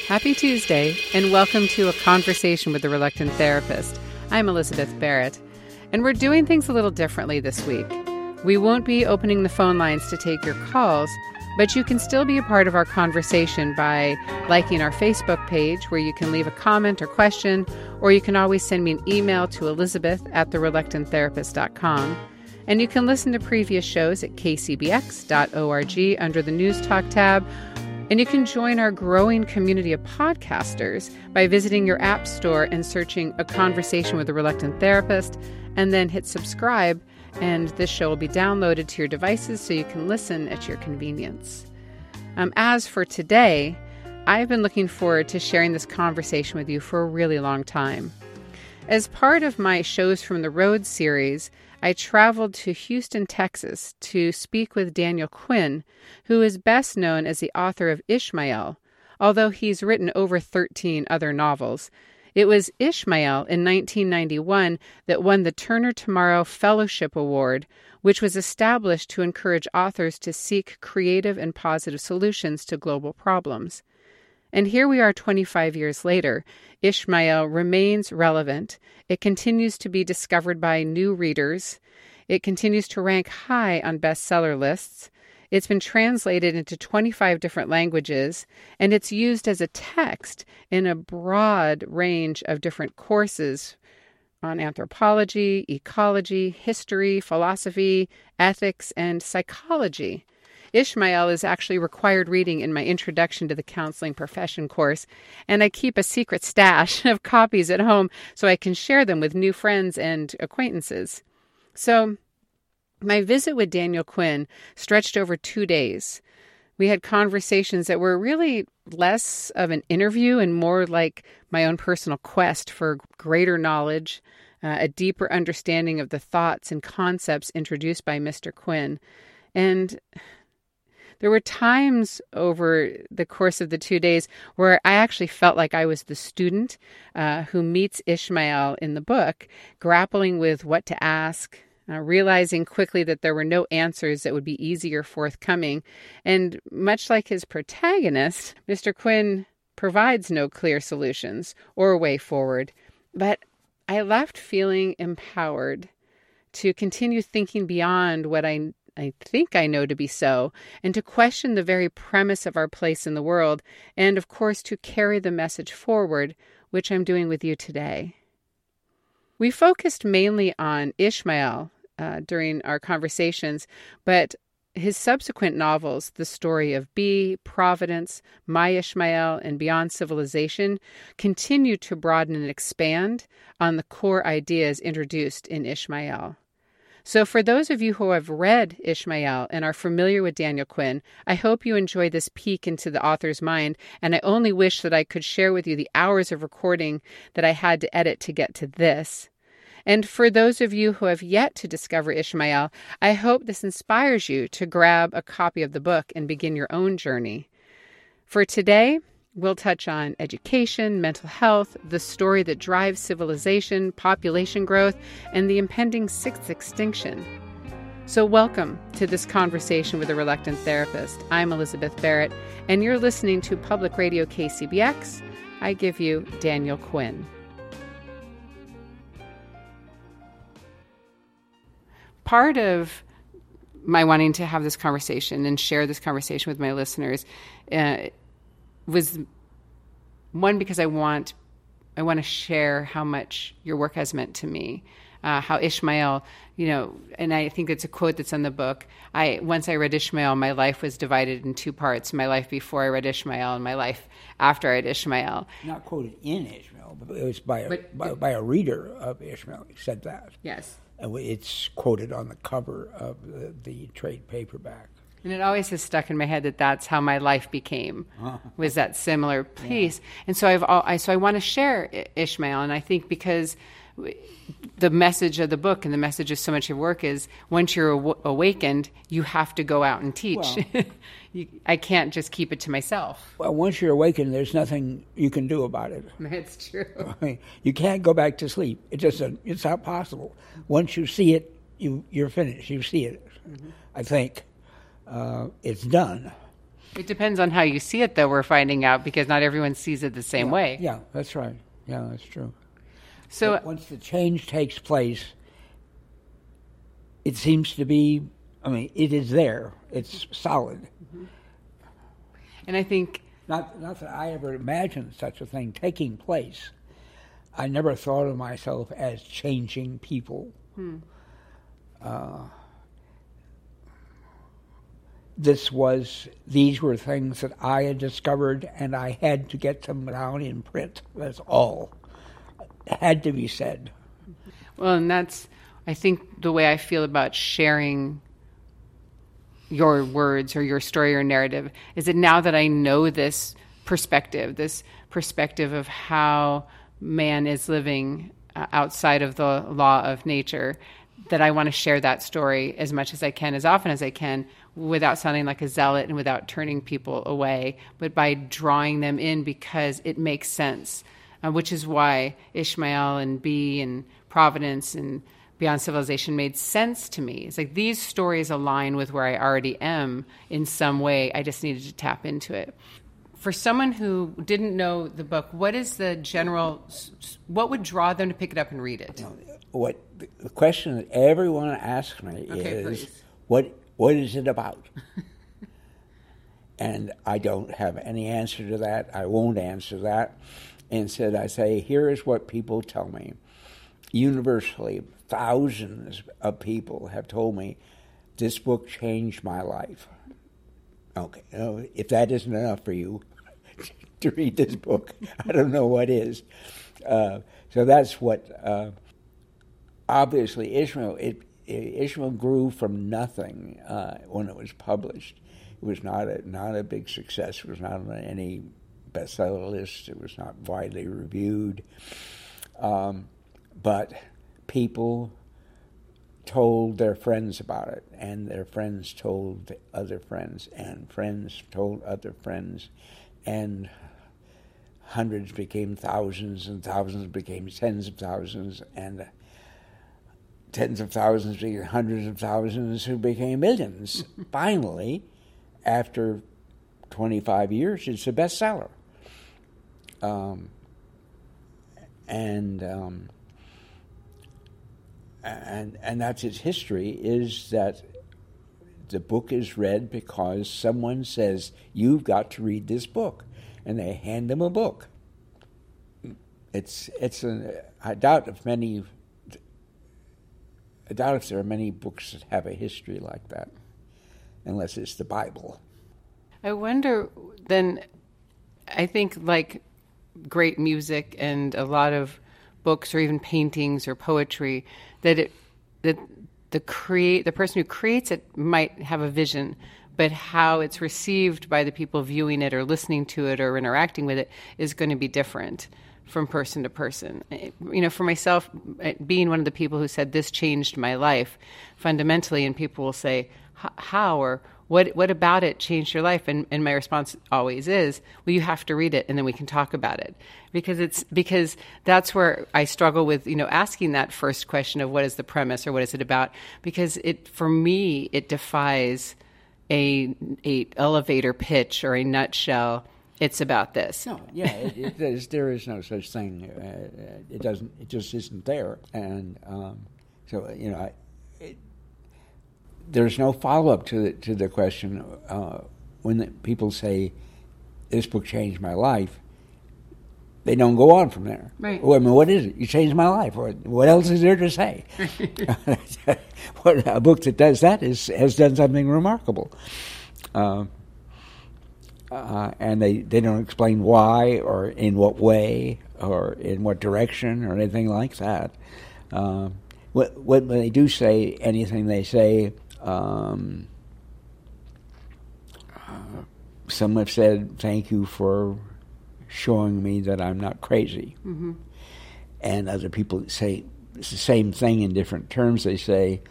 Happy Tuesday, and welcome to A Conversation with the Reluctant Therapist. I'm Elizabeth Barrett, and we're doing things a little differently this week. We won't be opening the phone lines to take your calls, but you can still be a part of our conversation by liking our Facebook page, where you can leave a comment or question, or you can always send me an email to elizabeth@thereluctanttherapist.com. And you can listen to previous shows at kcbx.org under the News Talk tab. And you can join our growing community of podcasters by visiting your app store and searching A Conversation with a Reluctant Therapist, and then hit subscribe, and this show will be downloaded to your devices so you can listen at your convenience. As for today, I've been looking forward to sharing this conversation with you for a really long time. As part of my Shows from the Road series, I traveled to Houston, Texas to speak with Daniel Quinn, who is best known as the author of Ishmael, although he's written over 13 other novels. It was Ishmael in 1991 that won the Turner Tomorrow Fellowship Award, which was established to encourage authors to seek creative and positive solutions to global problems. And here we are 25 years later. Ishmael remains relevant. It continues to be discovered by new readers. It continues to rank high on bestseller lists. It's been translated into 25 different languages, and it's used as a text in a broad range of different courses on anthropology, ecology, history, philosophy, ethics, and psychology. Ishmael is actually required reading in my Introduction to the Counseling Profession course, and I keep a secret stash of copies at home so I can share them with new friends and acquaintances. So, my visit with Daniel Quinn stretched over 2 days. We had conversations that were really less of an interview and more like my own personal quest for greater knowledge, a deeper understanding of the thoughts and concepts introduced by Mr. Quinn. And there were times over the course of the 2 days where I actually felt like I was the student who meets Ishmael in the book, grappling with what to ask, realizing quickly that there were no answers that would be easy or forthcoming. And much like his protagonist, Mr. Quinn provides no clear solutions or a way forward. But I left feeling empowered to continue thinking beyond what I think I know to be so, and to question the very premise of our place in the world, and of course to carry the message forward, which I'm doing with you today. We focused mainly on Ishmael during our conversations, but his subsequent novels, The Story of Bee, Providence, My Ishmael, and Beyond Civilization, continue to broaden and expand on the core ideas introduced in Ishmael. So for those of you who have read Ishmael and are familiar with Daniel Quinn, I hope you enjoy this peek into the author's mind, and I only wish that I could share with you the hours of recording that I had to edit to get to this. And for those of you who have yet to discover Ishmael, I hope this inspires you to grab a copy of the book and begin your own journey. For today, we'll touch on education, mental health, the story that drives civilization, population growth, and the impending sixth extinction. So welcome to this conversation with a reluctant therapist. I'm Elizabeth Barrett, and you're listening to Public Radio KCBX. I give you Daniel Quinn. Part of my wanting to have this conversation and share this conversation with my listeners was one, because I want to share how much your work has meant to me, how Ishmael, and I think it's a quote that's in the book. Once I read Ishmael, my life was divided in two parts: my life before I read Ishmael and my life after I read Ishmael. Not quoted in Ishmael, but it was by a reader of Ishmael. He said that. Yes. And it's quoted on the cover of the trade paperback. And it always has stuck in my head that that's how my life became, was that similar piece. Yeah. And so I want to share Ishmael, and I think because the message of the book and the message of so much of your work is once you're awakened, you have to go out and teach. Well, I can't just keep it to myself. Well, once you're awakened, there's nothing you can do about it. That's true. I mean, you can't go back to sleep. It's not possible. Once you see it, you're finished. You see it. Mm-hmm. I think it's done. It depends on how you see it, though, we're finding out, because not everyone sees it the same way. Yeah, that's right. Yeah, that's true. So but once the change takes place, it seems to be, it is there. It's solid. Mm-hmm. And I think... Not that I ever imagined such a thing taking place. I never thought of myself as changing people. These were things that I had discovered, and I had to get them down in print. That's all. It had to be said. Well, and that's, I think, the way I feel about sharing your words or your story or narrative, is that now that I know this perspective of how man is living outside of the law of nature, that I want to share that story as much as I can, as often as I can, without sounding like a zealot and without turning people away, but by drawing them in because it makes sense, which is why Ishmael and Bee and Providence and Beyond Civilization made sense to me. It's like these stories align with where I already am in some way. I just needed to tap into it. For someone who didn't know the book, what would draw them to pick it up and read it? The question that everyone asks me is, what is it about? And I don't have any answer to that. I won't answer that. Instead, I say, here is what people tell me. Universally, thousands of people have told me, this book changed my life. Okay, if that isn't enough for you to read this book, I don't know what is. So that's what, obviously, Ishmael grew from nothing when it was published. It was not a big success. It was not on any bestseller list. It was not widely reviewed. But people told their friends about it, and their friends told other friends, and friends told other friends, and hundreds became thousands, and thousands became tens of thousands, and tens of thousands became hundreds of thousands, who became millions. Finally, after 25 years, it's a bestseller. And that's its history, is that the book is read because someone says, you've got to read this book, and they hand them a book. I doubt if there are many books that have a history like that, unless it's the Bible. I wonder, then, I think like great music and a lot of books or even paintings or poetry, that the person who creates it might have a vision, but how it's received by the people viewing it or listening to it or interacting with it is going to be different from person to person. For myself, being one of the people who said this changed my life fundamentally, and people will say, how, or what about it changed your life? And my response always is, well, you have to read it and then we can talk about it. Because that's where I struggle with, asking that first question of what is the premise or what is it about? Because for me, it defies a elevator pitch or a nutshell. It's about this. No, yeah, there is no such thing. It just isn't there. And there's no follow-up to the question when people say, this book changed my life. They don't go on from there. Right. Well, what is it? You changed my life. What else is there to say? A book that does that has done something remarkable. And they don't explain why or in what way or in what direction or anything like that. When they do say anything, they say, some have said, thank you for showing me that I'm not crazy. Mm-hmm. And other people say it's the same thing in different terms. They say,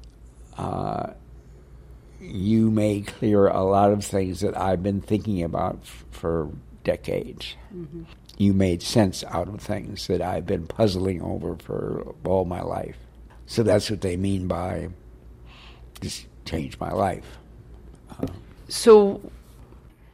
you made clear a lot of things that I've been thinking about for decades. Mm-hmm. You made sense out of things that I've been puzzling over for all my life. So that's what they mean by this changed my life. So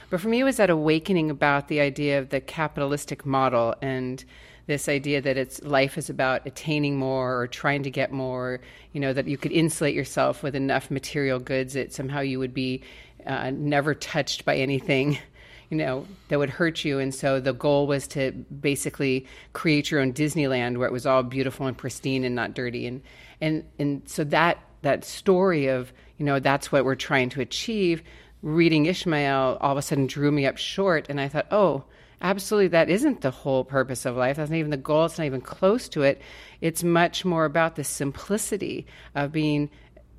But for me, it was that awakening about the idea of the capitalistic model and this idea that life is about attaining more or trying to get more, that you could insulate yourself with enough material goods that somehow you would be never touched by anything, that would hurt you. And so the goal was to basically create your own Disneyland where it was all beautiful and pristine and not dirty. And so that story of, that's what we're trying to achieve, reading Ishmael all of a sudden drew me up short. And I thought, oh, absolutely, that isn't the whole purpose of life. That's not even the goal. It's not even close to it. It's much more about the simplicity of being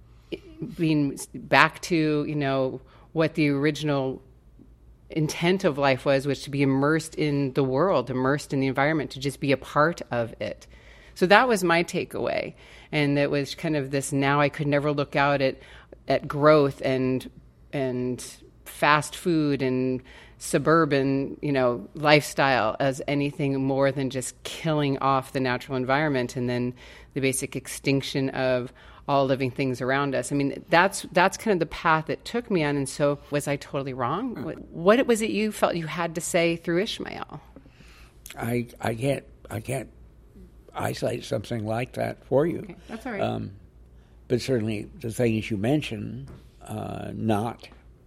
back to, what the original intent of life was to be immersed in the world, immersed in the environment, to just be a part of it. So that was my takeaway. And it was kind of this, now I could never look out at growth and fast food and suburban, lifestyle as anything more than just killing off the natural environment and then the basic extinction of all living things around us. I mean, that's kind of the path it took me on. And so was I totally wrong? What was it you felt you had to say through Ishmael? I can't isolate something like that for you. Okay, that's all right. But certainly the things you mentioned, not.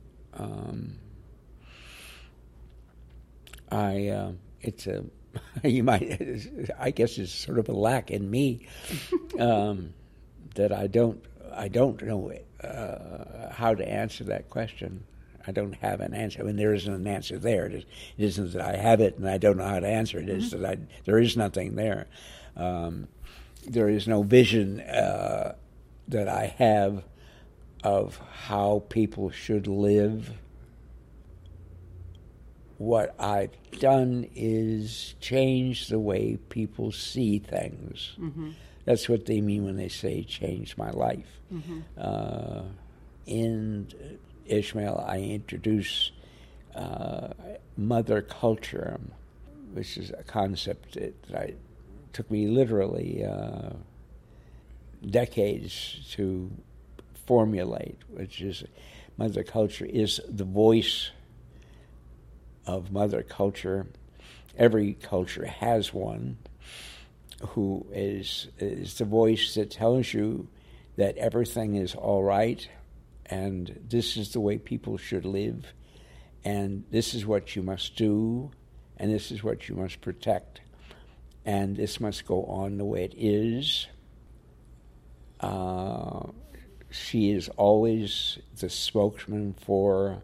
It's a, I guess it's sort of a lack in me that I don't know how to answer that question. I don't have an answer. I mean, there isn't an answer there. It isn't that I have it and I don't know how to answer it. It's that there is nothing there. There is no vision that I have of how people should live. What I've done is change the way people see things. Mm-hmm. That's what they mean when they say change my life. Mm-hmm. In Ishmael, I introduce mother culture, which is a concept that took me literally decades to formulate, which is mother culture is the voice of mother culture. Every culture has one who is the voice that tells you that everything is all right and this is the way people should live and this is what you must do and this is what you must protect and this must go on the way it is. She is always the spokesman for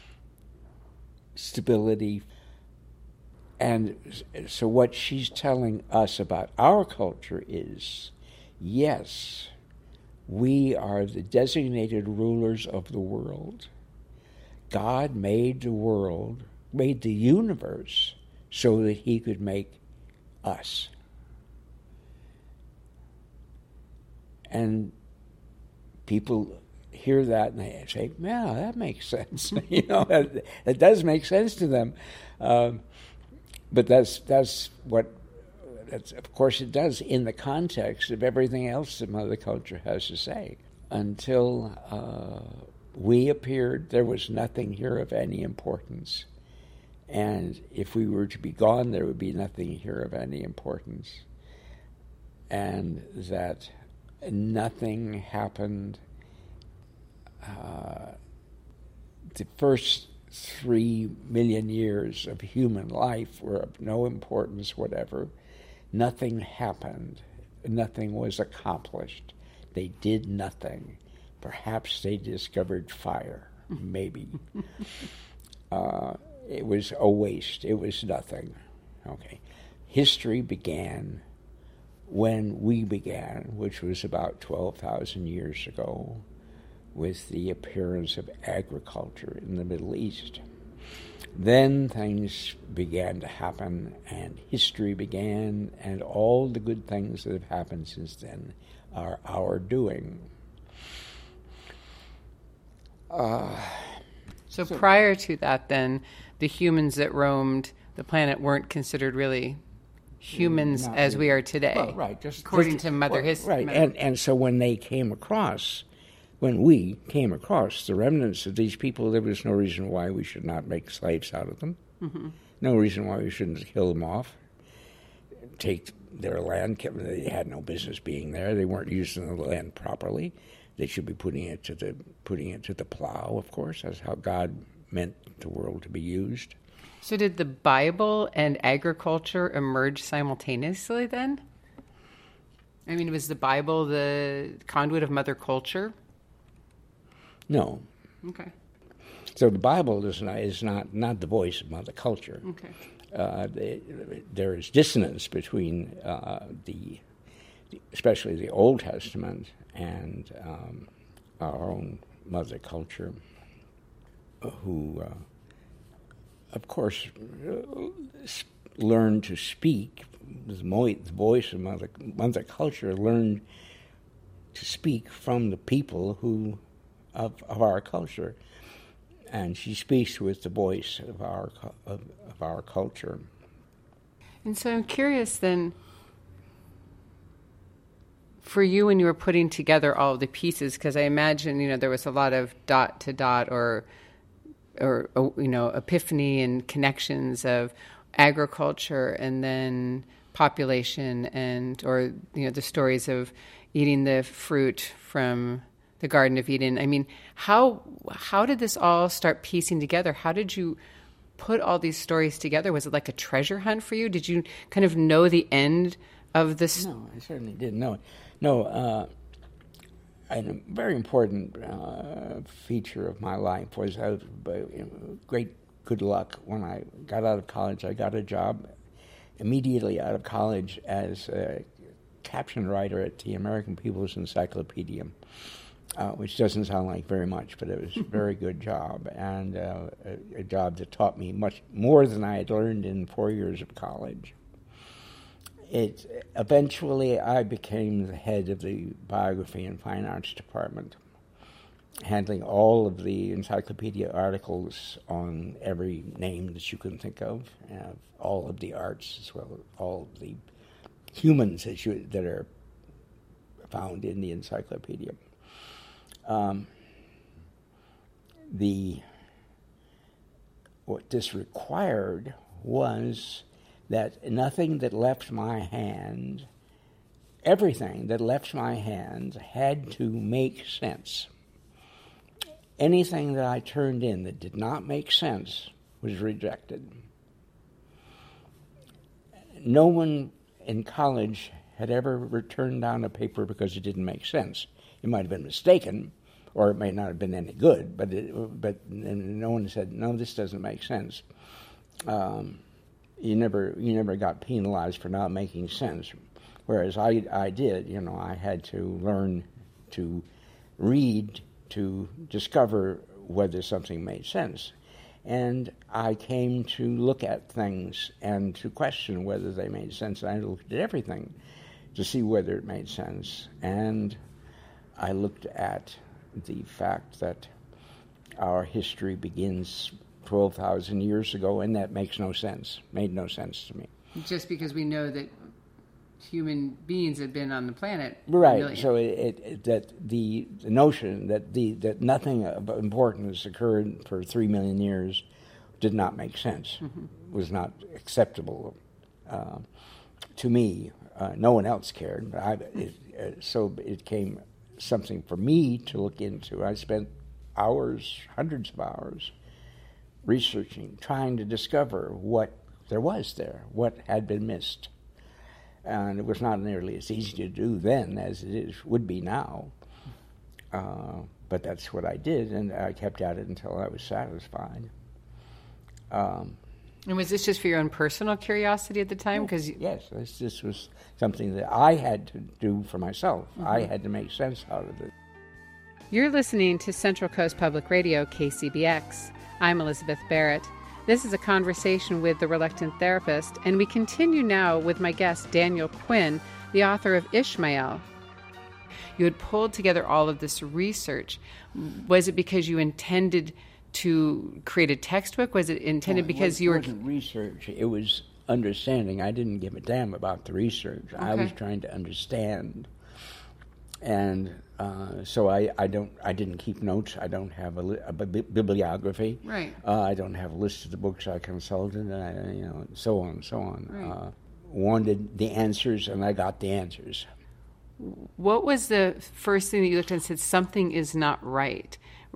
stability. And so what she's telling us about our culture is, yes, we are the designated rulers of the world. God made the world, made the universe so that he could make us. And people hear that and they say, yeah, that makes sense. It does make sense to them. But that's of course it does in the context of everything else that mother culture has to say. Until we appeared, there was nothing here of any importance. And if we were to be gone, there would be nothing here of any importance. And that nothing happened. The first 3 million years of human life were of no importance whatever. Nothing happened. Nothing was accomplished. They did nothing. Perhaps they discovered fire. Maybe. It was a waste. It was nothing. Okay. History began when we began, which was about 12,000 years ago, with the appearance of agriculture in the Middle East. Then things began to happen, and history began, and all the good things that have happened since then are our doing. So prior to that, then, the humans that roamed the planet weren't considered really humans as we are today. Well, right. According to Mother History. Right, and so when they came across when we came across the remnants of these people, there was no reason why we should not make slaves out of them. Mm-hmm. No reason why we shouldn't kill them off, take their land. They had no business being there. They weren't using the land properly. They should be putting it to the plow, of course. That's how God meant the world to be used. So did the Bible and agriculture emerge simultaneously then? I mean, was the Bible the conduit of Mother Culture? No. Okay. So the Bible is not the voice of Mother Culture. Okay. There is dissonance between especially the Old Testament and our own Mother Culture, who, of course, learned to speak. The voice of Mother Culture learned to speak from the people of our culture, and she speaks with the voice of our culture. And so I'm curious then, for you when you were putting together all of the pieces, because I imagine there was a lot of dot to dot or epiphany and connections of agriculture and then population or the stories of eating the fruit from the Garden of Eden. I mean, how did this all start piecing together? How did you put all these stories together? Was it like a treasure hunt for you? Did you kind of know the end of this? No, I certainly didn't know it. No, a very important feature of my life was great good luck. When I got out of college, I got a job immediately out of college as a caption writer at the American People's Encyclopedia, which doesn't sound like very much, but it was a very good job, and a job that taught me much more than I had learned in 4 years of college. Eventually, I became the head of the Biography and Fine Arts Department, handling all of the encyclopedia articles on every name that you can think of, all of the arts as well as all of the humans that are found in the encyclopedia. What this required was that everything that left my hand had to make sense. Anything that I turned in that did not make sense was rejected. No one in college had ever turned down a paper because it didn't make sense. It might have been mistaken, or it may not have been any good, but no one said, no, this doesn't make sense. You never got penalized for not making sense, whereas I did. I had to learn to read to discover whether something made sense. And I came to look at things and to question whether they made sense. I looked at everything to see whether it made sense. And I looked at the fact that our history begins 12,000 years ago, and that made no sense to me. Just because we know that human beings had been on the planet. Right. So that the notion that nothing of importance occurred for 3 million years did not make sense, was not acceptable to me. No one else cared, but so it came something for me to look into. I spent hundreds of hours, researching, trying to discover what there was there, what had been missed. And it was not nearly as easy to do then as would be now. But that's what I did, and I kept at it until I was satisfied. And was this just for your own personal curiosity at the time? Yes, this was something that I had to do for myself. I had to make sense out of it. You're listening to Central Coast Public Radio, KCBX. I'm Elizabeth Barrett. This is a conversation with the Reluctant Therapist, and we continue now with my guest, Daniel Quinn, the author of Ishmael. You had pulled together all of this research. Was it because you intended to create a textbook? Was it intended because you were... It wasn't research. It was understanding. I didn't give a damn about the research. Okay. I was trying to understand. And So I didn't keep notes. I don't have a bibliography. Right. I don't have a list of the books I consulted, and so on and so on. Right. Wanted the answers, and I got the answers. What was the first thing that you looked at and said, something is not right?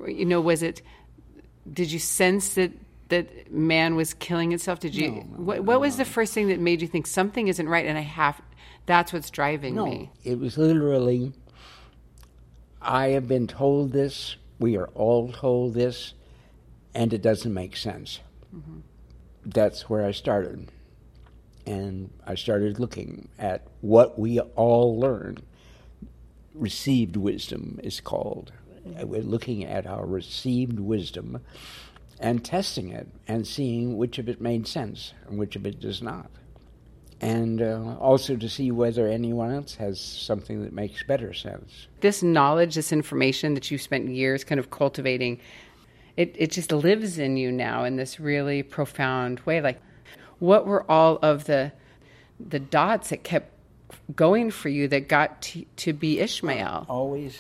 Did you sense that man was killing itself? Did you? What was the first thing that made you think something isn't right, and that's what's driving me? It was literally, I have been told this, we are all told this, and it doesn't make sense. Mm-hmm. That's where I started. And I started looking at what we all learn. Received wisdom is called. We're looking at our received wisdom and testing it and seeing which of it made sense and which of it does not. And also to see whether anyone else has something that makes better sense. This knowledge, this information that you spent years kind of cultivating, it just lives in you now in this really profound way. Like, what were all of the dots that kept going for you that got to be Ishmael? Always,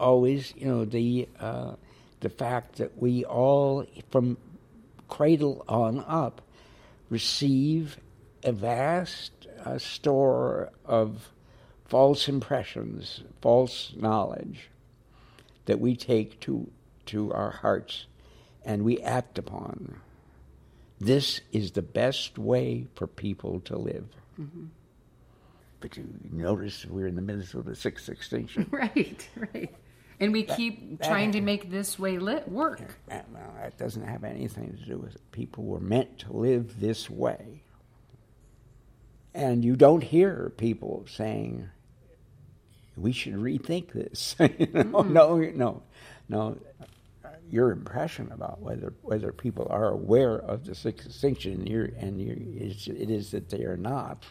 the fact that we all, from cradle on up, receive a vast store of false impressions, false knowledge that we take to our hearts and we act upon. This is the best way for people to live. Mm-hmm. But you notice we're in the midst of the sixth extinction. Right. And we keep trying to make this way work. Well, that doesn't have anything to do with it. People were meant to live this way. And you don't hear people saying, we should rethink this. No. Your impression about whether people are aware of the sixth extinction, it is that they are not.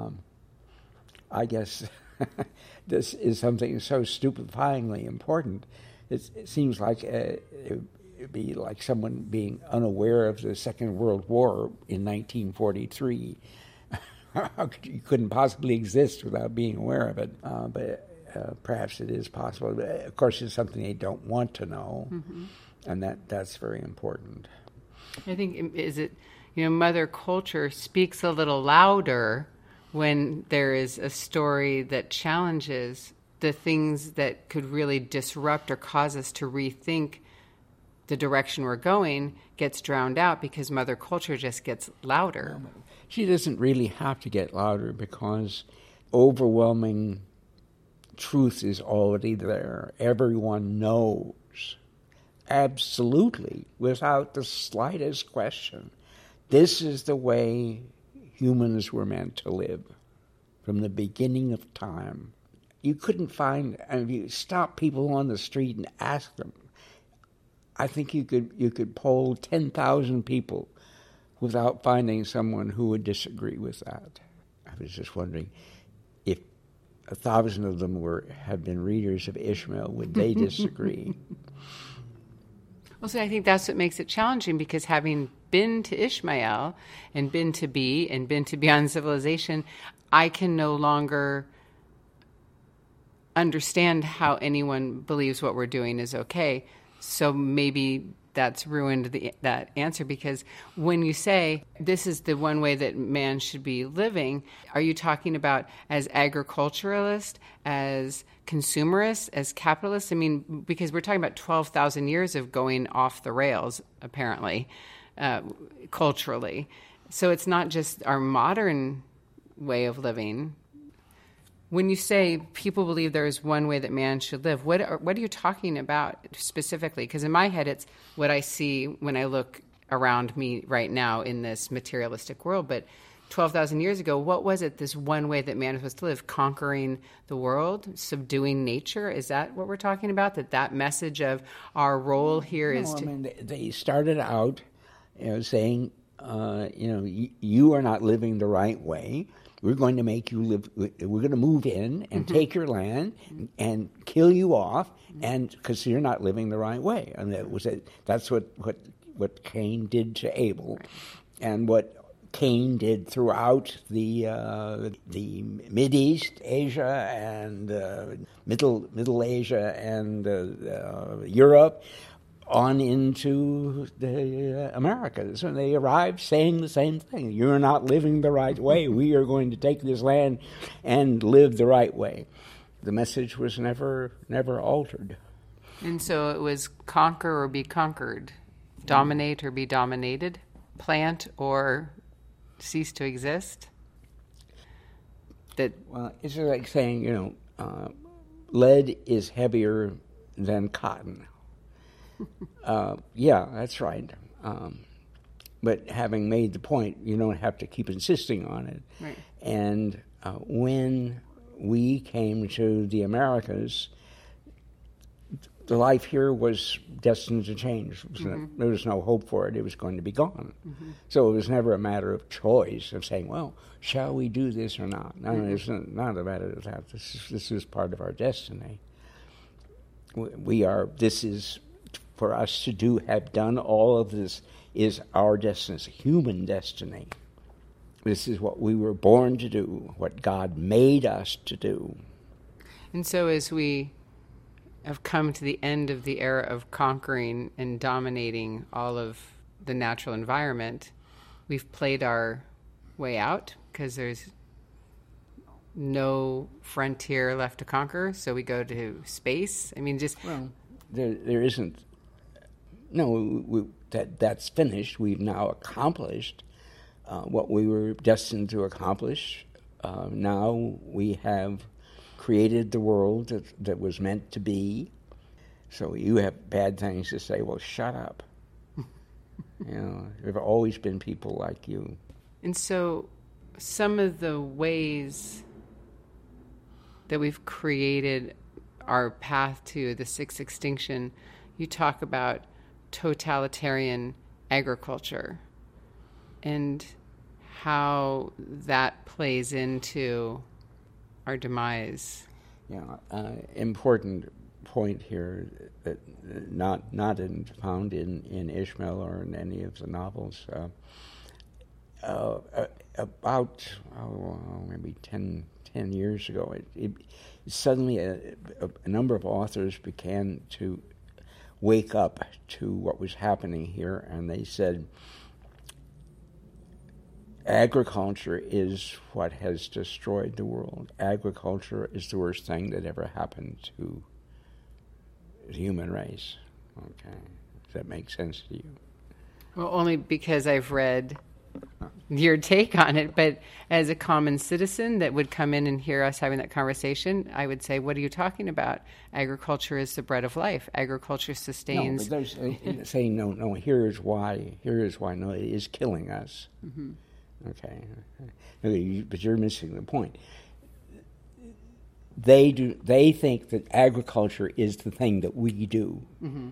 I guess this is something so stupefyingly important. It seems like it'd be like someone being unaware of the Second World War in 1943. You couldn't possibly exist without being aware of it. But perhaps it is possible. But of course, it's something they don't want to know. Mm-hmm. And that's very important. I think, Mother Culture speaks a little louder when there is a story that challenges the things that could really disrupt or cause us to rethink the direction we're going, gets drowned out because Mother Culture just gets louder. She doesn't really have to get louder because overwhelming truth is already there. Everyone knows. Absolutely, without the slightest question. This is the way humans were meant to live from the beginning of time. You couldn't find, if you stop people on the street and ask them, I think you could poll 10,000 people without finding someone who would disagree with that. I was just wondering if 1,000 of them had been readers of Ishmael, would they disagree? Well, so I think that's what makes it challenging, because having been to Ishmael and been to Beyond Civilization, I can no longer understand how anyone believes what we're doing is okay. So maybe that's ruined that answer, because when you say this is the one way that man should be living, are you talking about as agriculturalist, as consumerist, as capitalist? I mean, because we're talking about 12,000 years of going off the rails, apparently, culturally. So it's not just our modern way of living. When you say people believe there is one way that man should live, what are you talking about specifically? Because in my head, it's what I see when I look around me right now in this materialistic world. But 12,000 years ago, what was it, this one way that man was supposed to live? Conquering the world, subduing nature? Is that what we're talking about? That message of our role here is to... I mean, they started out saying, you are not living the right way. We're going to make you live. We're going to move in and take your land and kill you off, and because you're not living the right way. And that's what Cain did to Abel, and what Cain did throughout the Mideast, Asia, and Middle Asia, and Europe, on into the Americas. And they arrived saying the same thing. You're not living the right way. We are going to take this land and live the right way. The message was never altered. And so it was conquer or be conquered, dominate or be dominated, plant or cease to exist. Well, it's like saying, lead is heavier than cotton. Yeah, that's right. But having made the point, you don't have to keep insisting on it. Right. And when we came to the Americas, the life here was destined to change. There was no hope for it. It was going to be gone. So it was never a matter of choice, of saying, well, shall we do this or not? No, it's not a matter of that. This is part of our destiny. This is, for us to have done all of this, is our destiny. It's a human destiny. This is what we were born to do, what God made us to do. And so as we have come to the end of the era of conquering and dominating all of the natural environment, we've played our way out because there's no frontier left to conquer, so we go to space. I mean, just... Well, there isn't... No, that's finished. We've now accomplished what we were destined to accomplish. Now we have created the world that was meant to be. So you have bad things to say, well, shut up. There have always been people like you. And so some of the ways that we've created our path to the sixth extinction, you talk about totalitarian agriculture and how that plays into our demise. Yeah, important point here that not found in Ishmael or in any of the novels. About maybe 10 years ago, it suddenly a number of authors began to wake up to what was happening here, and they said, agriculture is what has destroyed the world. Agriculture is the worst thing that ever happened to the human race. Okay. Does that make sense to you? Well, only because I've read your take on it, but as a common citizen that would come in and hear us having that conversation, I would say, what are you talking about? Agriculture is the bread of life. Agriculture sustains... No, but there's saying, no, here is why, no, it is killing us. Mm-hmm. Okay, but you're missing the point. They think that agriculture is the thing that we do. Mm-hmm.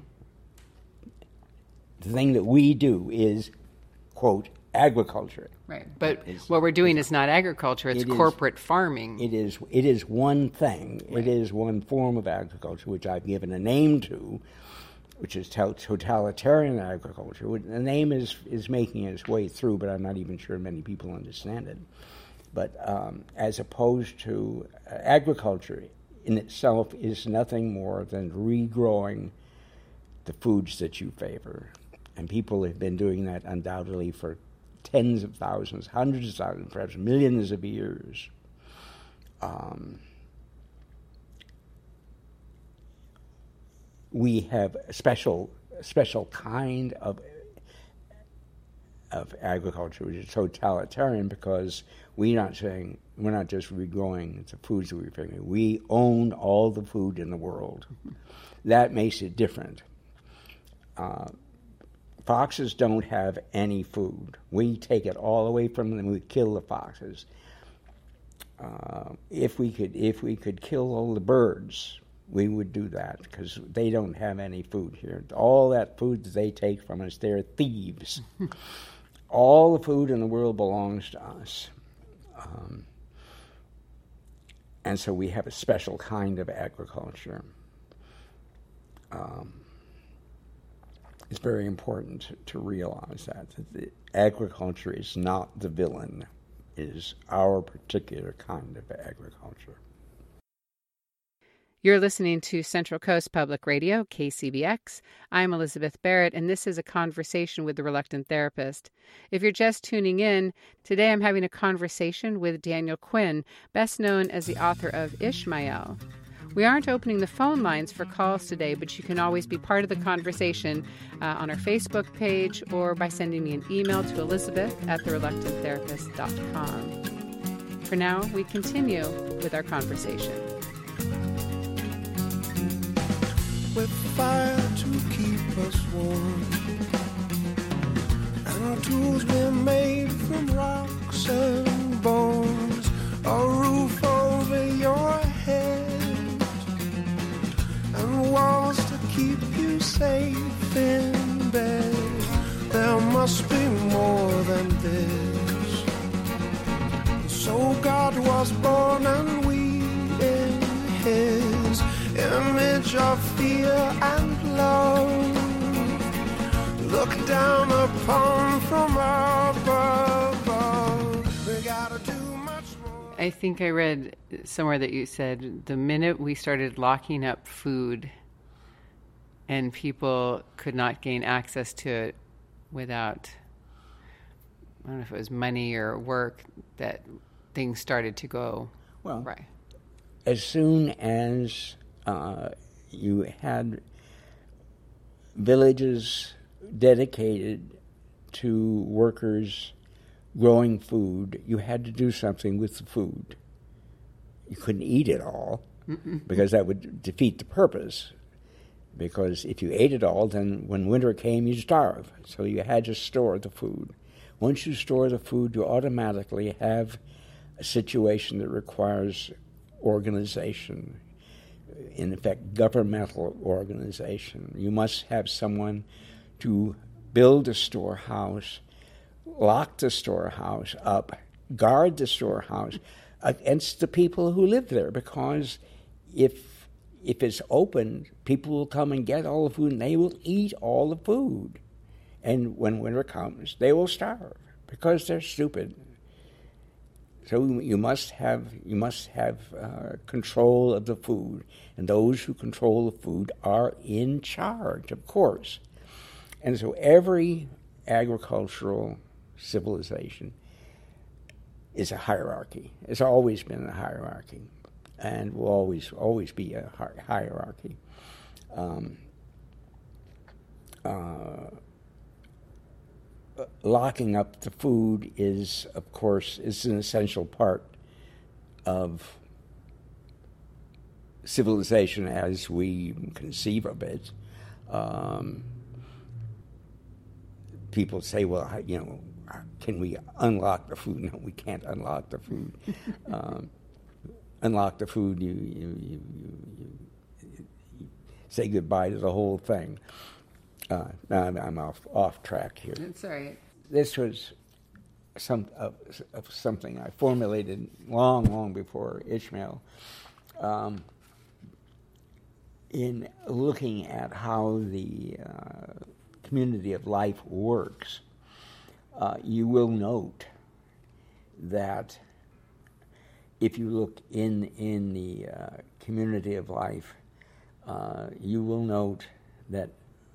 The thing that we do is, quote, agriculture. Right, but what we're doing is not agriculture, it's corporate farming. It is one thing. Right. It is one form of agriculture, which I've given a name to, which is totalitarian agriculture. The name is making its way through, but I'm not even sure many people understand it. But as opposed to agriculture in itself is nothing more than regrowing the foods that you favor. And people have been doing that undoubtedly for tens of thousands, hundreds of thousands, perhaps millions of years. We have a special kind of agriculture, which is totalitarian, because we're not just regrowing the foods that we're figuring. We own all the food in the world. That makes it different. Foxes don't have any food. We take it all away from them. We kill the foxes. If we could kill all the birds, we would do that, because they don't have any food here. All that food that they take from us, they're thieves. All the food in the world belongs to us. And so we have a special kind of agriculture. it's very important to realize that the agriculture is not the villain. It is our particular kind of agriculture. You're listening to Central Coast Public Radio, KCBX. I'm Elizabeth Barrett, and this is a conversation with the Reluctant Therapist. If you're just tuning in, today I'm having a conversation with Daniel Quinn, best known as the author of Ishmael. We aren't opening the phone lines for calls today, but you can always be part of the conversation on our Facebook page or by sending me an email to elizabeth@thereluctanttherapist.com. For now, we continue with our conversation. With fire to keep us warm, and tools we're made from rocks and bones, a roof over your head, and walls to keep you safe in bed. There must be more than this. So God was born and we in His image of fear and love, look down upon from above. We gotta do much more. I think I read somewhere that you said the minute we started locking up food and people could not gain access to it without, I don't know if it was money or work, that things started to go right. As soon as you had villages dedicated to workers growing food, you had to do something with the food. You couldn't eat it all because that would defeat the purpose. Because if you ate it all, then when winter came, you'd starve. So you had to store the food. Once you store the food, you automatically have a situation that requires organization. In effect, governmental organization. You must have someone to build a storehouse, lock the storehouse up, guard the storehouse against the people who live there, because if it's open, people will come and get all the food and they will eat all the food. And when winter comes, they will starve because they're stupid. So you must have control of the food, and those who control the food are in charge, of course. And so every agricultural civilization is a hierarchy. It's always been a hierarchy, and will always be a hierarchy. Locking up the food is, of course, is an essential part of civilization as we conceive of it. People say, well, can we unlock the food? No, we can't unlock the food. Unlock the food, you say goodbye to the whole thing. I'm off track here. That's all right. This was something I formulated long before Ishmael. In looking at how the community of life works, you will note that if you look in the community of life, you will note that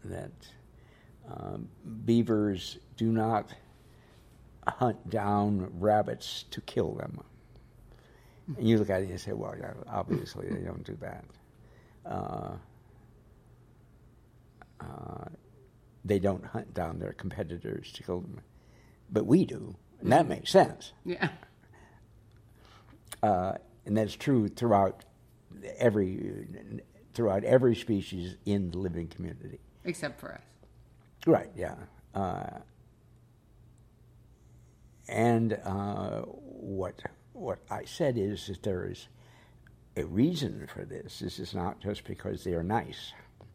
beavers do not hunt down rabbits to kill them. And you look at it and say, well, yeah, obviously they don't do that. They don't hunt down their competitors to kill them. But we do, and that makes sense. Yeah. And that's true throughout every species in the living community. Except for us. Right, yeah. And what I said is that there is a reason for this. This is not just because they are nice.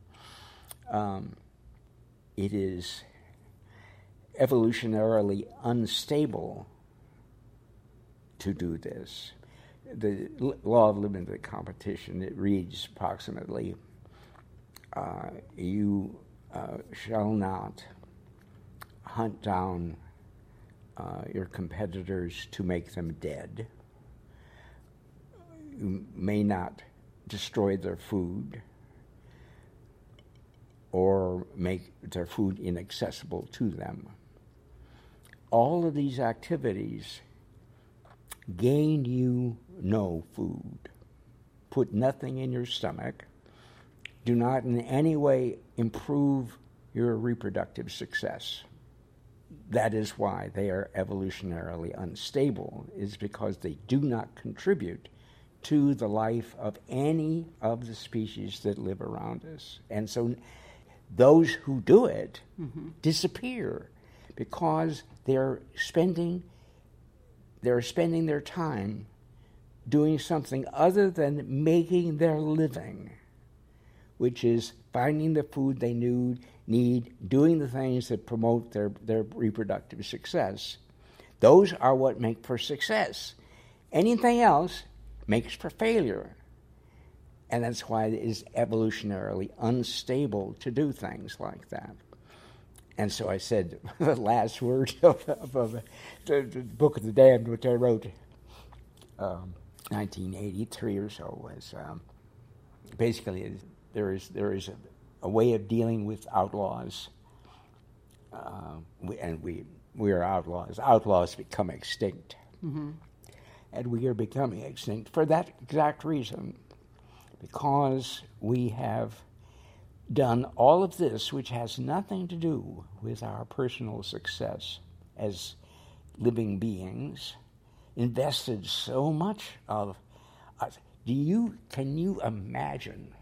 It is evolutionarily unstable to do this. The law of limited competition, it reads approximately, you shall not hunt down your competitors to make them dead. You may not destroy their food or make their food inaccessible to them. All of these activities gain you no food, put nothing in your stomach, do not in any way improve your reproductive success. That is why they are evolutionarily unstable, is because they do not contribute to the life of any of the species that live around us. And so those who do it disappear because they're spending their time doing something other than making their living, which is finding the food they need, doing the things that promote their reproductive success. Those are what make for success. Anything else makes for failure. And that's why it is evolutionarily unstable to do things like that. And so I said the last word of the Book of the Damned, which I wrote 1983 or so, was basically there is a way of dealing with outlaws, and we are outlaws. Outlaws become extinct, and we are becoming extinct for that exact reason, because we have done all of this, which has nothing to do with our personal success as living beings, invested so much of us. Can you imagine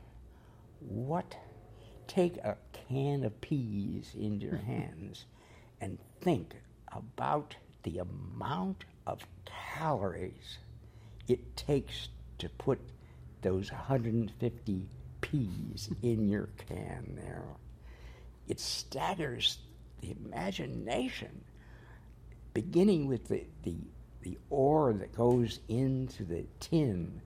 take a can of peas into your hands and think about the amount of calories it takes to put those 150 peas in your can there. It staggers the imagination, beginning with the ore that goes into the tin,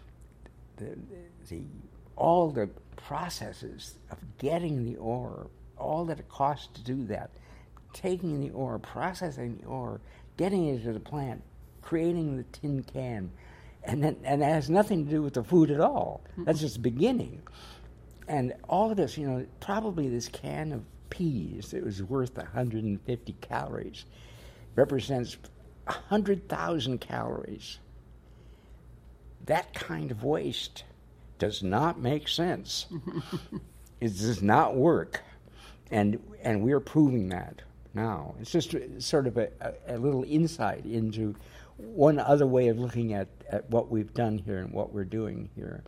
all the processes of getting the ore, all that it costs to do that, taking the ore, processing the ore, getting it to the plant, creating the tin can, and that has nothing to do with the food at all. That's just the beginning. And all of this, probably this can of peas that was worth 150 calories represents 100,000 calories. That kind of waste does not make sense. It does not work. And we are proving that now. It's just sort of a little insight into one other way of looking at what we've done here and what we're doing here.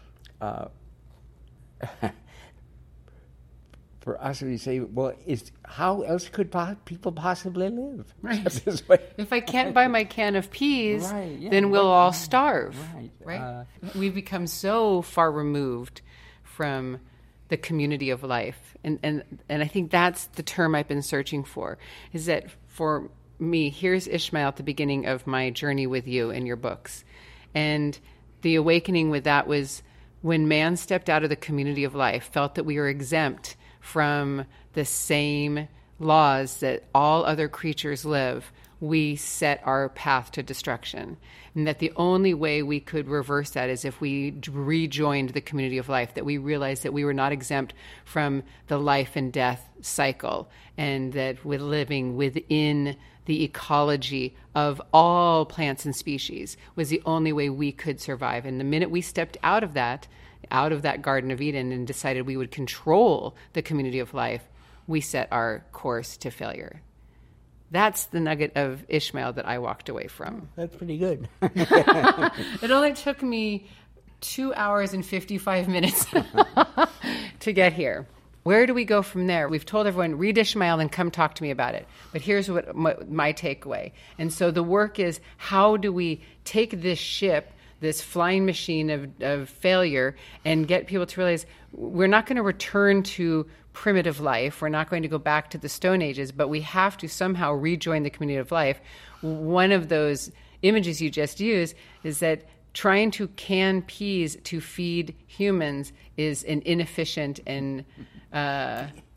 For us, we say, well, how else could people possibly live? Right. If I can't buy my can of peas, then we'll all starve. Right. We've become so far removed from the community of life, and I think that's the term I've been searching for. Is that for me? Here's Ishmael at the beginning of my journey with you in your books, and the awakening with that was when man stepped out of the community of life, felt that we were exempt from the same laws that all other creatures live, we set our path to destruction. And that the only way we could reverse that is if we rejoined the community of life, that we realized that we were not exempt from the life and death cycle, and that we're living within the ecology of all plants and species was the only way we could survive. And the minute we stepped out of that Garden of Eden and decided we would control the community of life, we set our course to failure. That's the nugget of Ishmael that I walked away from. That's pretty good. It only took me 2 hours and 55 minutes to get here. Where do we go from there? We've told everyone, read Ishmael and come talk to me about it. But here's what my takeaway. And so the work is, how do we take this ship, this flying machine of failure, and get people to realize we're not going to return to primitive life. We're not going to go back to the Stone Ages, but we have to somehow rejoin the community of life. One of those images you just used is that trying to can peas to feed humans is an inefficient and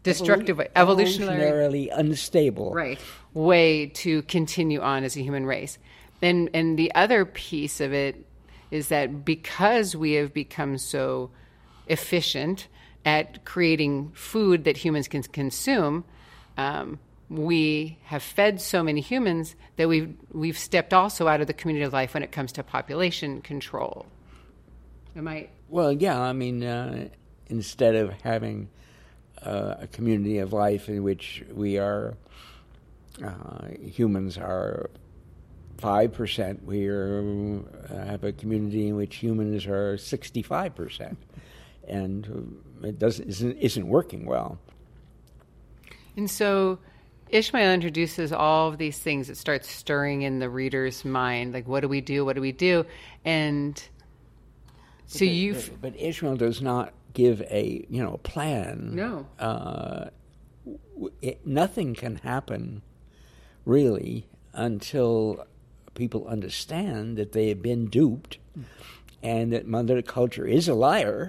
destructive way, evolutionary, evolutionarily unstable. right, way to continue on as a human race. And the other piece of it is that because we have become so efficient at creating food that humans can consume, we have fed so many humans that we've stepped also out of the community of life when it comes to population control. Am I? Well, yeah, I mean, instead of having a community of life in which we are, humans are 5%, we have a community in which humans are 65%, and it isn't working well. And so Ishmael introduces all of these things that start stirring in the reader's mind, like what do we do? What do we do? And so but Ishmael does not give a plan. No. Nothing can happen really until people understand that they have been duped and that Mother Culture is a liar.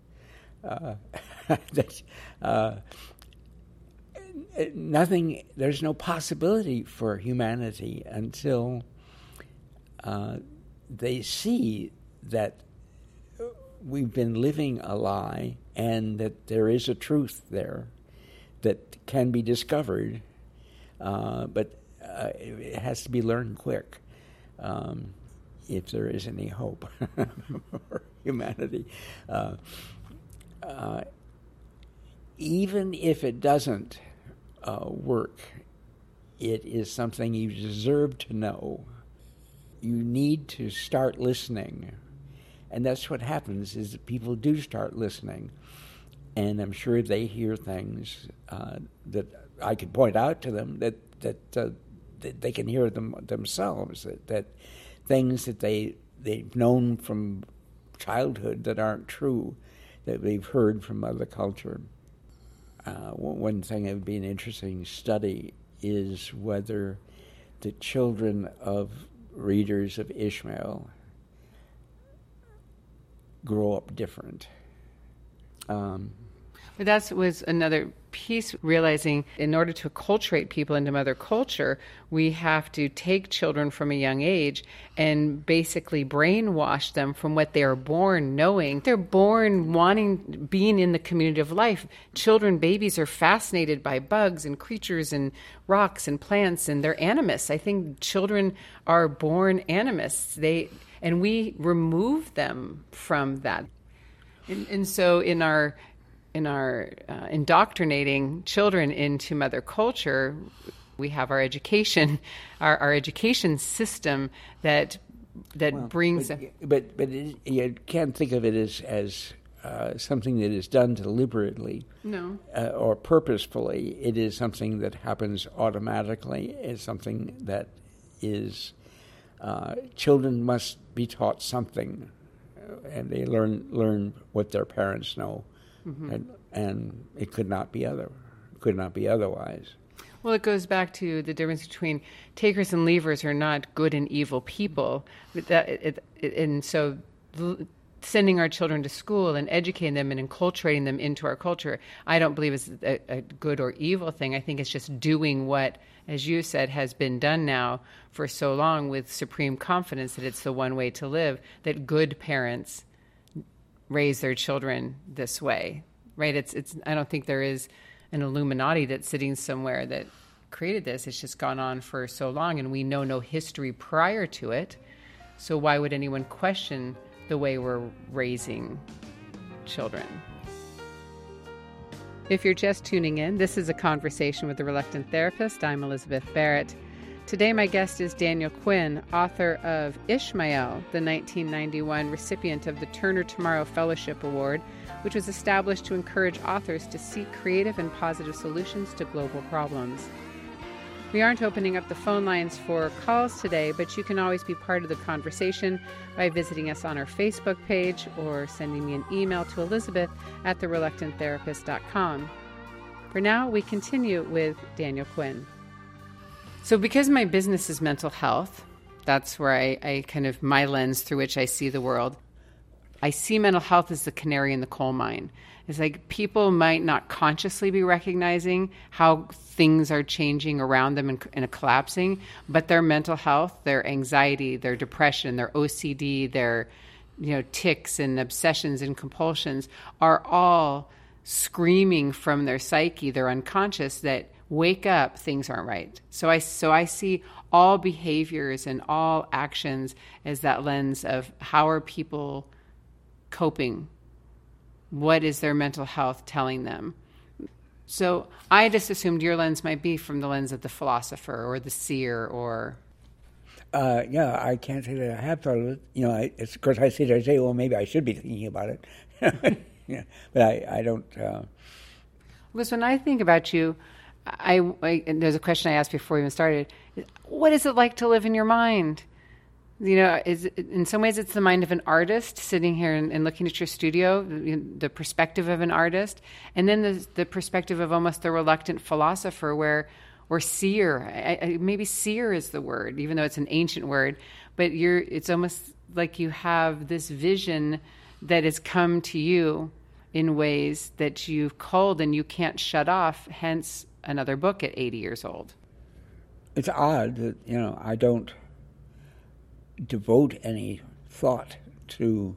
There's no possibility for humanity until they see that we've been living a lie and that there is a truth there that can be discovered, but it has to be learned quick if there is any hope for humanity. Even if it doesn't work, it is something you deserve to know. You need to start listening. And that's what happens, is that people do start listening. And I'm sure they hear things that I could point out to them that they can hear them themselves, that things that they've known from childhood that aren't true, that they've heard from Mother Culture. One thing that would be an interesting study is whether the children of readers of Ishmael grow up different. But that was another piece, realizing in order to acculturate people into Mother Culture, we have to take children from a young age and basically brainwash them from what they are born knowing. They're born being in the community of life. Children, babies are fascinated by bugs and creatures and rocks and plants, and they're animists. I think children are born animists. And we remove them from that. And so in our indoctrinating children into Mother Culture, we have our education, our education system that brings them. But you can't think of it as something that is done deliberately, no, or purposefully. It is something that happens automatically. It's something that is children must be taught something, and they learn what their parents know. Mm-hmm. And it could not be otherwise. Well, it goes back to the difference between takers and leavers are not good and evil people. And so sending our children to school and educating them and enculturating them into our culture, I don't believe is a good or evil thing. I think it's just doing what, as you said, has been done now for so long with supreme confidence that it's the one way to live, that good parents raise their children this way, right? It's. I don't think there is an Illuminati that's sitting somewhere that created this. It's just gone on for so long, and we know no history prior to it. So why would anyone question the way we're raising children? If you're just tuning in, this is A Conversation with the Reluctant Therapist. I'm Elizabeth Barrett. Today my guest is Daniel Quinn, author of Ishmael, the 1991 recipient of the Turner Tomorrow Fellowship Award, which was established to encourage authors to seek creative and positive solutions to global problems. We aren't opening up the phone lines for calls today, but you can always be part of the conversation by visiting us on our Facebook page or sending me an email to elizabeth@thereluctanttherapist.com. For now, we continue with Daniel Quinn. So because my business is mental health, that's where I kind of, my lens through which I see the world. I see mental health as the canary in the coal mine. It's like people might not consciously be recognizing how things are changing around them and collapsing, but their mental health, their anxiety, their depression, their OCD, their tics and obsessions and compulsions are all screaming from their psyche, their unconscious, that wake up, things aren't right. So I see all behaviors and all actions as that lens of how are people coping. What is their mental health telling them? So I just assumed your lens might be from the lens of the philosopher or the seer or... Yeah, I can't say that I have thought of it. Of course, I sit there and say, well, maybe I should be thinking about it. Yeah, but I don't... Because when I think about you, and there's a question I asked before we even started. What is it like to live in your mind? In some ways it's the mind of an artist sitting here and looking at your studio, the perspective of an artist, and then the perspective of almost the reluctant philosopher or seer. Maybe seer is the word, even though it's an ancient word, but it's almost like you have this vision that has come to you in ways that you've culled and you can't shut off, hence another book at 80 years old. It's odd that, I don't devote any thought to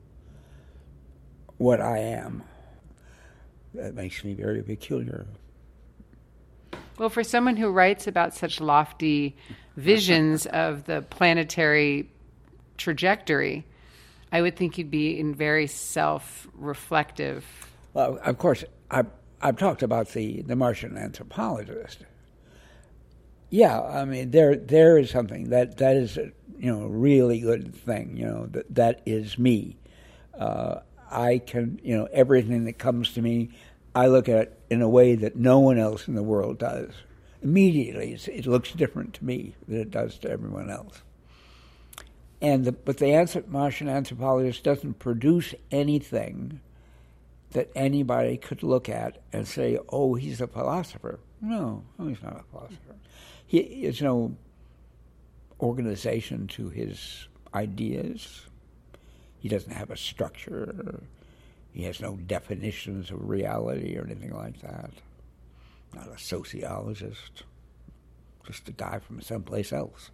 what I am. That makes me very peculiar. Well, for someone who writes about such lofty visions of the planetary trajectory, I would think you'd be in very self-reflective. Well, of course, I've talked about the Martian anthropologist. Yeah, I mean, there is something that is a really good thing. That is me. I can everything that comes to me, I look at it in a way that no one else in the world does. Immediately, it looks different to me than it does to everyone else. But the Martian anthropologist doesn't produce anything that anybody could look at and say, "Oh, he's a philosopher." No, he's not a philosopher. There's no organization to his ideas. He doesn't have a structure. He has no definitions of reality or anything like that. Not a sociologist. Just a guy from someplace else.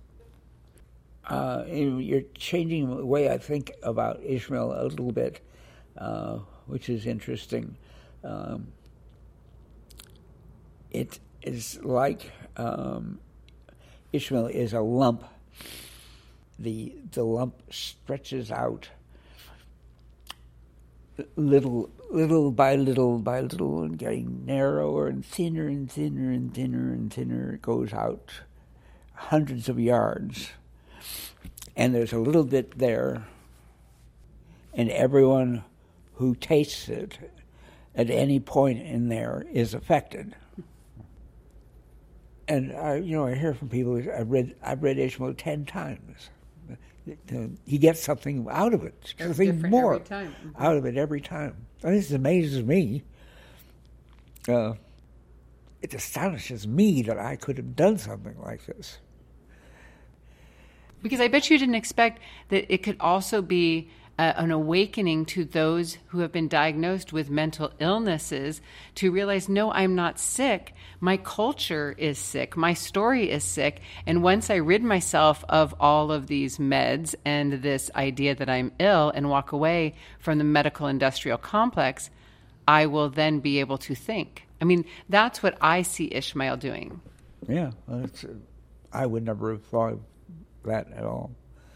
You're changing the way I think about Ishmael a little bit, which is interesting. It is like Ishmael is a lump. The lump stretches out little by little by little, and getting narrower and thinner and thinner and thinner and thinner. It goes out hundreds of yards. And there's a little bit there, and everyone who tastes it at any point in there is affected. And I hear from people. I've read Ishmael 10 times. He gets something out of it, something more every time. Mm-hmm. Out of it every time. This amazes me. It astonishes me that I could have done something like this. Because I bet you didn't expect that it could also be an awakening to those who have been diagnosed with mental illnesses to realize, no, I'm not sick. My culture is sick. My story is sick. And once I rid myself of all of these meds and this idea that I'm ill and walk away from the medical industrial complex, I will then be able to think. I mean, that's what I see Ishmael doing. Yeah, I would never have thought of that at all.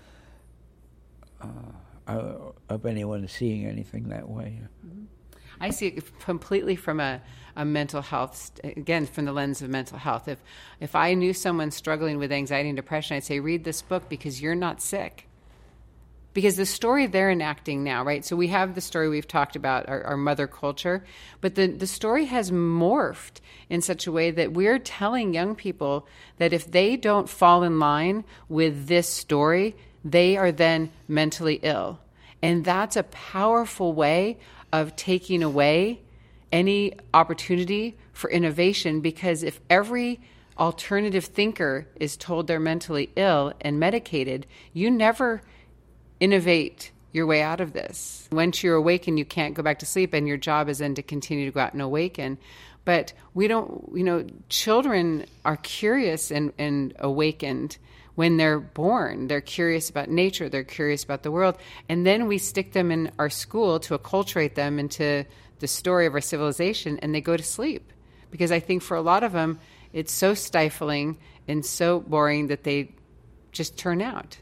Of anyone seeing anything that way. Mm-hmm. I see it completely from a mental health, again, from the lens of mental health. If I knew someone struggling with anxiety and depression, I'd say, read this book because you're not sick. Because the story they're enacting now, right? So we have the story we've talked about, our mother culture, but the story has morphed in such a way that we're telling young people that if they don't fall in line with this story, they are then mentally ill. And that's a powerful way of taking away any opportunity for innovation, because if every alternative thinker is told they're mentally ill and medicated, you never innovate your way out of this. Once you're awakened, you can't go back to sleep, and your job is then to continue to go out and awaken. But we don't, children are curious and awakened when they're born. They're curious about nature. They're curious about the world. And then we stick them in our school to acculturate them into the story of our civilization, and they go to sleep. Because I think for a lot of them, it's so stifling and so boring that they just turn out.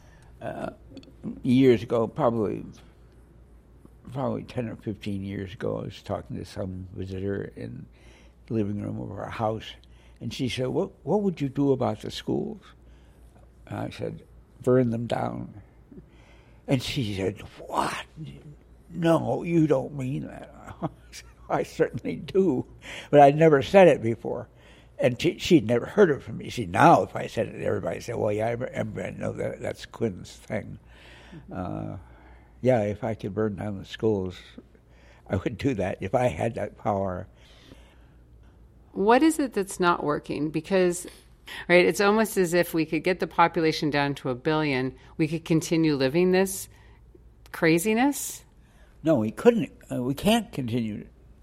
Years ago, probably 10 or 15 years ago, I was talking to some visitor in the living room of our house, and she said, what would you do about the schools? And I said, burn them down. And she said, what? No, you don't mean that. I certainly do, but I'd never said it before. And she'd never heard it from me. See, now if I said it, everybody said, well, yeah, I know that's Quinn's thing. Yeah, if I could burn down the schools, I would do that if I had that power. What is it that's not working? Because, right, it's almost as if we could get the population down to 1 billion, we could continue living this craziness? No, we couldn't. We can't continue.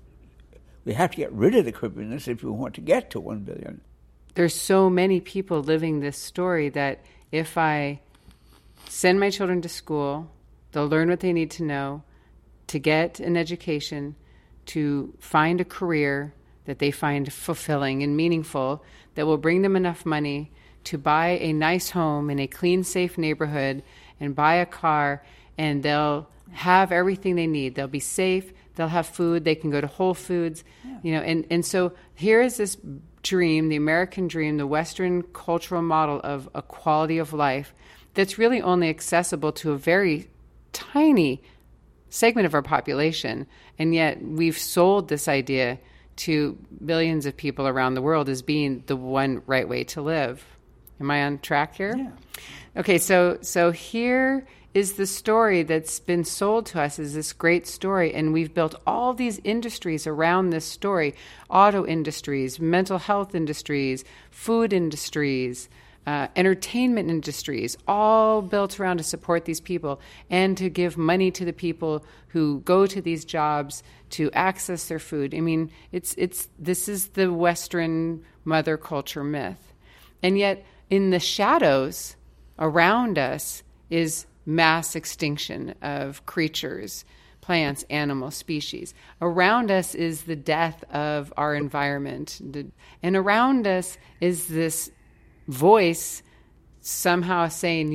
We have to get rid of the craziness if we want to get to 1 billion. There's so many people living this story that if I send my children to school, they'll learn what they need to know to get an education, to find a career that they find fulfilling and meaningful, that will bring them enough money to buy a nice home in a clean, safe neighborhood and buy a car, and they'll have everything they need. They'll be safe. They'll have food. They can go to Whole Foods, and so here is this dream, the American dream, the Western cultural model of a quality of life that's really only accessible to a very tiny segment of our population. And yet we've sold this idea to billions of people around the world as being the one right way to live. Am I on track here? Yeah. Okay, so here is the story that's been sold to us as this great story, and we've built all these industries around this story: auto industries, mental health industries, food industries, entertainment industries, all built around to support these people and to give money to the people who go to these jobs to access their food. I mean, this is the Western mother culture myth. And yet in the shadows around us is mass extinction of creatures, plants, animals, species. Around us is the death of our environment. And around us is this voice somehow saying,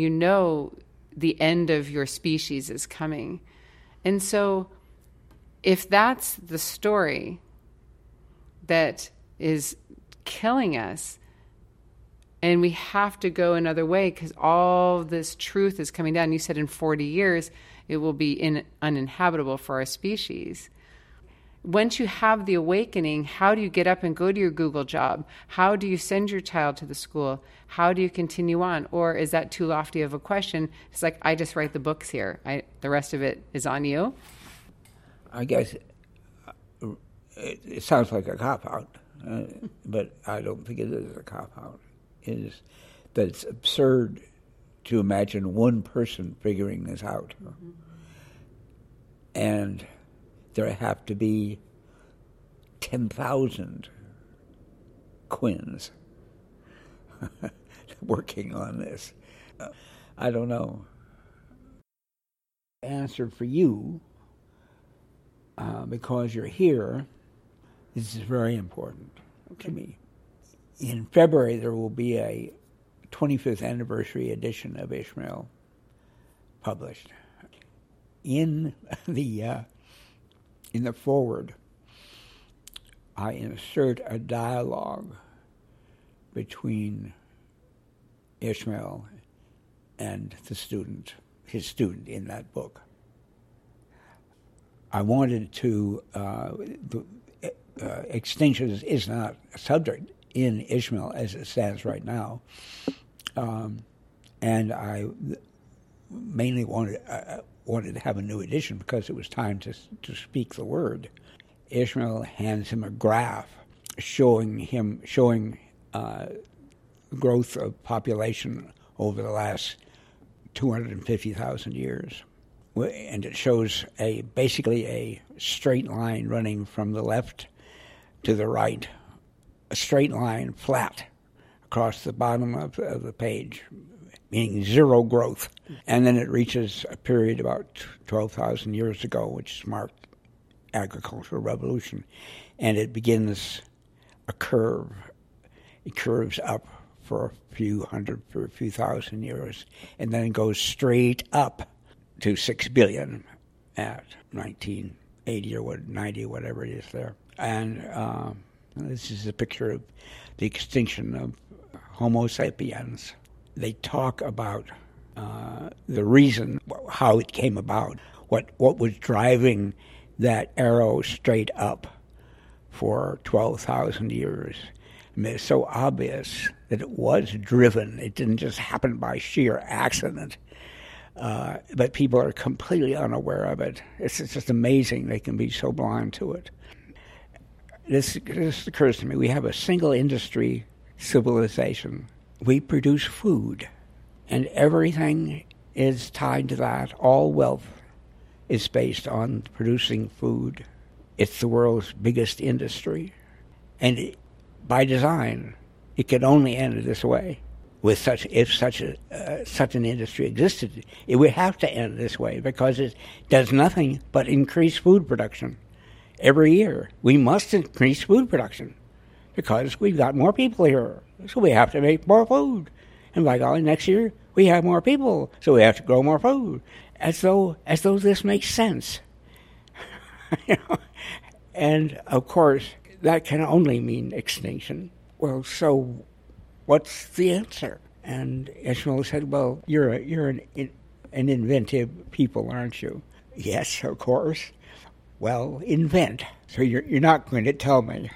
the end of your species is coming. And so if that's the story that is killing us, and we have to go another way because all this truth is coming down. You said in 40 years it will be uninhabitable for our species. Once you have the awakening, how do you get up and go to your Google job? How do you send your child to the school? How do you continue on? Or is that too lofty of a question? It's like, I just write the books here. The rest of it is on you. I guess it sounds like a cop-out, but I don't think it is a cop-out. It is that it's absurd to imagine one person figuring this out. Mm-hmm. And there have to be 10,000 Quinns working on this. I don't know. Answer for you, because you're here, this is very important to me. In February, there will be a 25th anniversary edition of Ishmael published. In the foreword, I insert a dialogue between Ishmael and his student in that book. I wanted to, extinction is not a subject in Ishmael as it stands right now, and I mainly wanted to have a new edition because it was time to speak the word. Ishmael hands him a graph showing growth of population over the last 250,000 years. and it shows basically a straight line running from the left to the right, a straight line flat across the bottom of the page, meaning zero growth. And then it reaches a period about 12,000 years ago, which marked agricultural revolution, and it begins a curve. It curves up for a few thousand years, and then it goes straight up to 6 billion at 1980 or 90, whatever it is there. And this is a picture of the extinction of Homo sapiens. They talk about the reason, how it came about, what was driving that arrow straight up for 12,000 years. I mean, it's so obvious that it was driven. It didn't just happen by sheer accident. But people are completely unaware of it. It's just amazing they can be so blind to it. This occurs to me. We have a single industry civilization. We produce food, and everything is tied to that. All wealth is based on producing food. It's the world's biggest industry. And by design, it could only end this way. If such an industry existed, it would have to end this way because it does nothing but increase food production. Every year, we must increase food production because we've got more people here, so we have to make more food. And by golly, next year we have more people, so we have to grow more food. As though this makes sense. And of course, that can only mean extinction. Well, so what's the answer? And Ishmael said, well, you're an inventive people, aren't you? Yes, of course. Well, invent. So you're not going to tell me.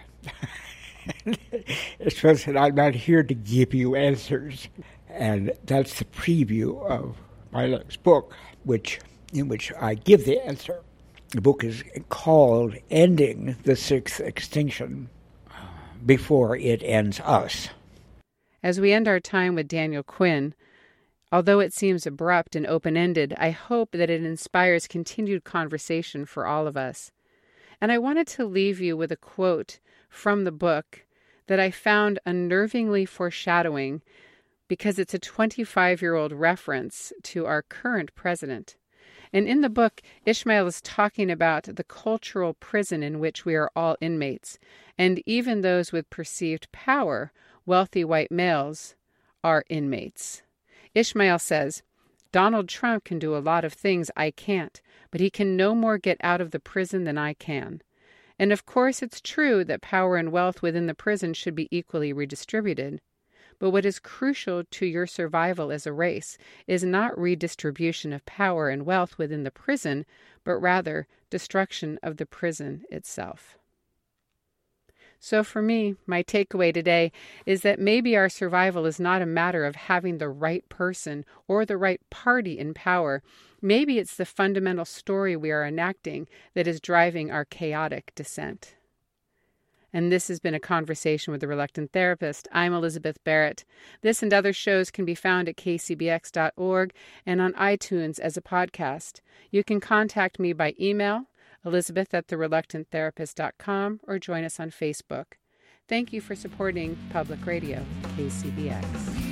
Ishmael said, I'm not here to give you answers. And that's the preview of my next book, in which I give the answer. The book is called Ending the Sixth Extinction Before It Ends Us. As we end our time with Daniel Quinn, although it seems abrupt and open-ended, I hope that it inspires continued conversation for all of us. And I wanted to leave you with a quote from the book that I found unnervingly foreshadowing because it's a 25-year-old reference to our current president. And in the book, Ishmael is talking about the cultural prison in which we are all inmates, and even those with perceived power, wealthy white males, are inmates. Ishmael says, Donald Trump can do a lot of things I can't, but he can no more get out of the prison than I can. And of course it's true that power and wealth within the prison should be equally redistributed. But what is crucial to your survival as a race is not redistribution of power and wealth within the prison, but rather destruction of the prison itself. So for me, my takeaway today is that maybe our survival is not a matter of having the right person or the right party in power. Maybe it's the fundamental story we are enacting that is driving our chaotic descent. And this has been a conversation with the Reluctant Therapist. I'm Elizabeth Barrett. This and other shows can be found at kcbx.org and on iTunes as a podcast. You can contact me by email, elizabeth@thereluctanttherapist.com, or join us on Facebook. Thank you for supporting Public Radio, KCBX.